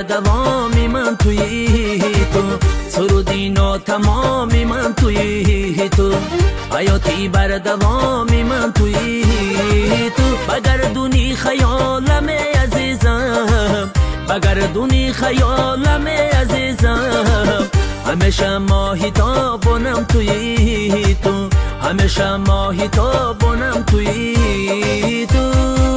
دوامی من توی تو، سرودی ناتمامی من توی تو، حیاتی بر دوامی من توی تو. بگردونی خیالم عزیزم، بگردونی خیالم عزیزم، همیشه ماهی تابونم توی تو، همیشه ماهی تابونم توی تو.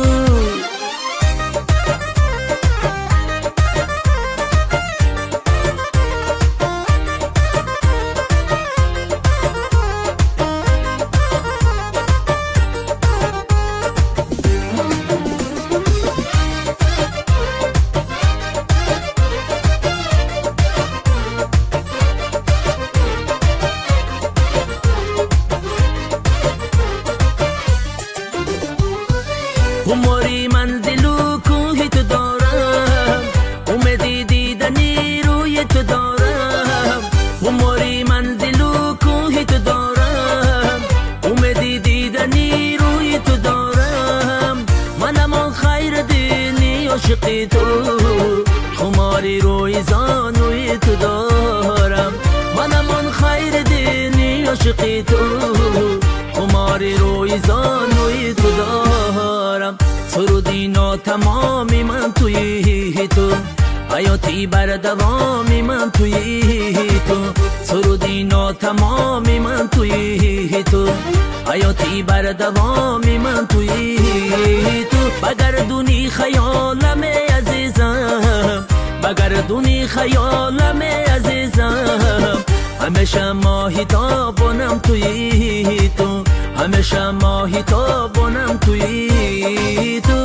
خماری منزلو کوهی تو دارم، اومدی دیدنی روی تو دارم. خماری منزلو کوهی تو دارم، اومدی دیدنی روی تو دارم. منم خیر دینی عاشقی تو، خماری روی زانوی تو دارم. منم خیر دینی عاشقی تو، خماری روی زانوی تو دارم. سرودی ناتمامی من توی تو، حیاتی بر دوامی من توی تو، سرودی ناتمامی من توی تو، حیاتی بر دوامی من توی تو. بگردونی خیالم عزیزم، بگردونی خیالم عزیزم، همیشه ماهی تابونم توی تو، همیشه ماهی تابونم توی تو.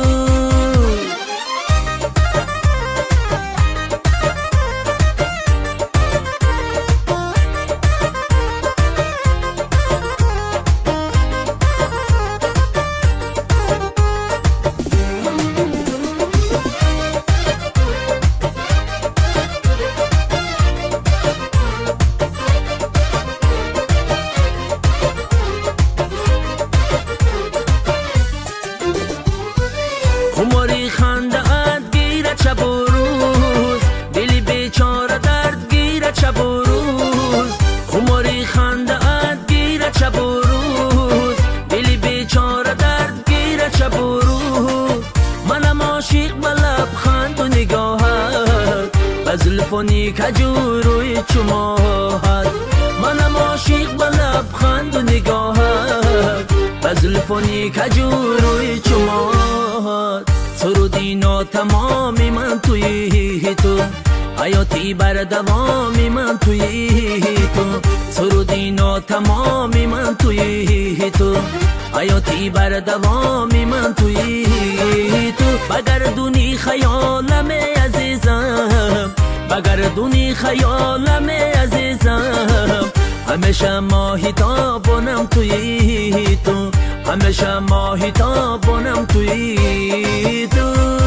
خماری خنده ات گیرد شب و روز، دلی بیچاره درد گیرد شب و روز. خماری خنده ات گیرد شب و روز، دلی بیچاره درد گیرد شب و روز. منم عاشق به لبخند و نگاهت، به زلف و نیکجو روی چماهت. منم عاشق به لبخند و نگاهت، به زلف و نیکجو روی چماهت. سرودی ناتمامی من توی تو، حیاتی بر دوامی من توی تو، سرودی ناتمامی من توی تو، حیاتی بر دوامی من توی تو. بگردونی خیالم عزیزم، بگردونی خیالم عزیزم، همیشه ماهی تابونم توی تو، همیشه ماهی تابونم توی تو.